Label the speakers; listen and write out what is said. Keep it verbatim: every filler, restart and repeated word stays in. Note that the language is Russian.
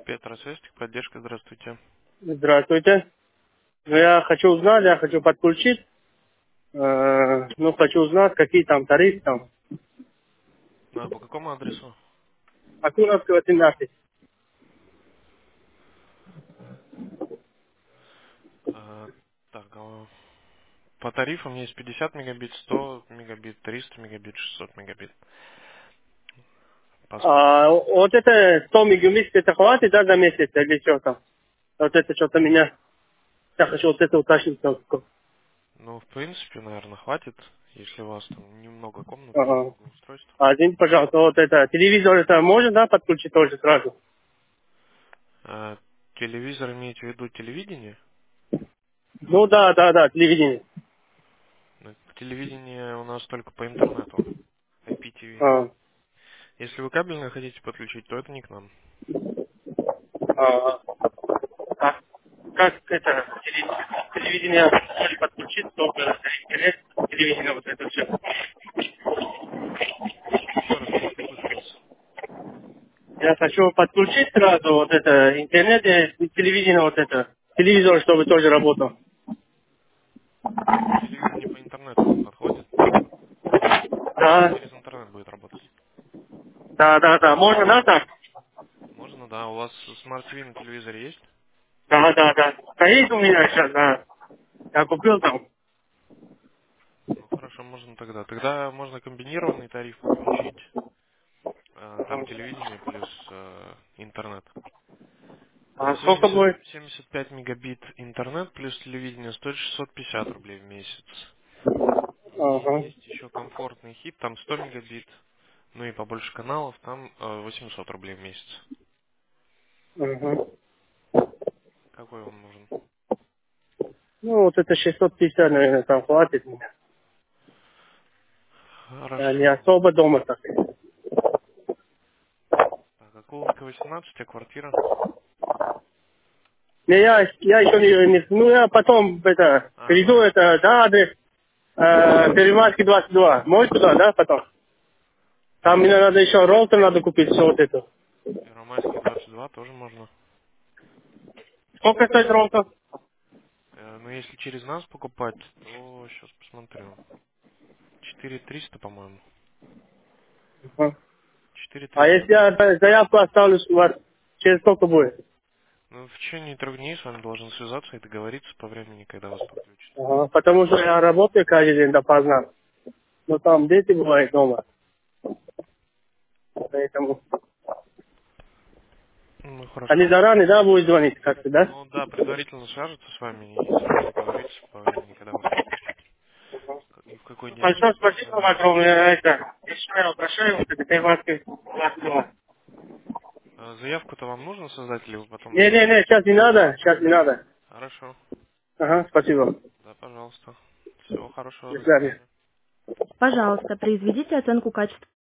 Speaker 1: Петросвязь, поддержка, здравствуйте.
Speaker 2: Здравствуйте. Ну, я хочу узнать, я хочу подключить. Э, ну, хочу узнать, какие там тарифы там.
Speaker 1: А по какому адресу?
Speaker 2: Акуновского семнадцать.
Speaker 1: А, так, а, по тарифам есть пятьдесят мегабит, сто мегабит, триста мегабит, шестьсот мегабит. Посмотрим.
Speaker 2: А вот это сто мегабит, это хватит, да, за месяц или что там? Вот это что-то меня... Я хочу вот это уточнить. только.
Speaker 1: Ну, в принципе, наверное, хватит, если у вас там немного комнат,
Speaker 2: Ага.
Speaker 1: немного устройств.
Speaker 2: А, извините, пожалуйста, вот это, телевизор это можно, да, подключить тоже сразу?
Speaker 1: А, телевизор имеете в виду телевидение?
Speaker 2: Ну, да, да, да, телевидение.
Speaker 1: Ну, телевидение у нас только по интернету, ай пи ти ви.
Speaker 2: А,
Speaker 1: Если вы кабельное хотите подключить, то это не к нам.
Speaker 2: а, а как это, телевидение, телевидение подключить, только интернет, телевидение, вот это все.
Speaker 1: Еще раз плохо слышу вас.
Speaker 2: Я хочу подключить сразу вот это интернет и телевидение вот это. Телевизор, чтобы тоже работал.
Speaker 1: Телевидение по интернету вам подходит?
Speaker 2: Да,
Speaker 1: Через интернет будет работать.
Speaker 2: да, да, да. Можно, да, так?
Speaker 1: Можно, да. У вас смарт-ти ви на телевизоре есть?
Speaker 2: Да, да, да. Стоит у меня сейчас, да. Я купил там.
Speaker 1: Ну хорошо, можно тогда. Тогда можно комбинированный тариф подключить. Э, Там телевидение плюс э, интернет.
Speaker 2: А сколько
Speaker 1: семьдесят,
Speaker 2: будет?
Speaker 1: семьдесят пять мегабит интернет плюс телевидение стоит шестьсот пятьдесят рублей в месяц. И
Speaker 2: Ага.
Speaker 1: есть еще комфортный хит, там сто мегабит. Ну и побольше каналов, там э, восемьсот рублей в месяц.
Speaker 2: Ага.
Speaker 1: Какой вам нужен?
Speaker 2: Ну, вот это шестьсот пятьдесят, наверное, там хватит мне. Я не
Speaker 1: Хорошо.
Speaker 2: особо дома так.
Speaker 1: Так, Акуловская восемнадцать, а квартира?
Speaker 2: Не, я, я еще не, не- ну, я потом, это, приду,
Speaker 1: Ага.
Speaker 2: это, да, адрес, э, Перемайский двадцать два. Мой туда, да, потом? Там мне надо еще роутер надо купить, все вот это.
Speaker 1: Первомайский двадцать два тоже можно.
Speaker 2: Сколько стоит роутер?
Speaker 1: Э, Но если через нас покупать, то сейчас посмотрю. четыре триста, по-моему.
Speaker 2: Ага.
Speaker 1: четыре
Speaker 2: А
Speaker 1: триста
Speaker 2: если
Speaker 1: будет.
Speaker 2: я заявку оставлю у вас, через сколько будет?
Speaker 1: Ну, в течение трех дней с вами должен связаться и договориться по времени, когда вас подключат.
Speaker 2: Ага. Потому что я работаю каждый день допоздна. Но там дети бывают дома. Поэтому
Speaker 1: Ну,
Speaker 2: они
Speaker 1: хорошо.
Speaker 2: заранее, да, будут звонить как-то, да?
Speaker 1: Ну, да, предварительно свяжутся с вами и с вами договориться по времени, когда вас подключат. И в какой день вас
Speaker 2: Большое
Speaker 1: подключат,
Speaker 2: спасибо
Speaker 1: когда
Speaker 2: вам
Speaker 1: вас
Speaker 2: огромное. Это, еще я прощаю, вот это Тайванский двадцать два.
Speaker 1: подключат. Заявку-то вам нужно создать или вы потом
Speaker 2: Не-не-не,
Speaker 1: договоритесь?
Speaker 2: сейчас не надо, сейчас не надо.
Speaker 1: Хорошо.
Speaker 2: Ага, спасибо.
Speaker 1: Да, пожалуйста. Всего хорошего,
Speaker 2: До
Speaker 1: до
Speaker 2: свидания.
Speaker 1: свидания.
Speaker 2: Пожалуйста, произведите оценку качества.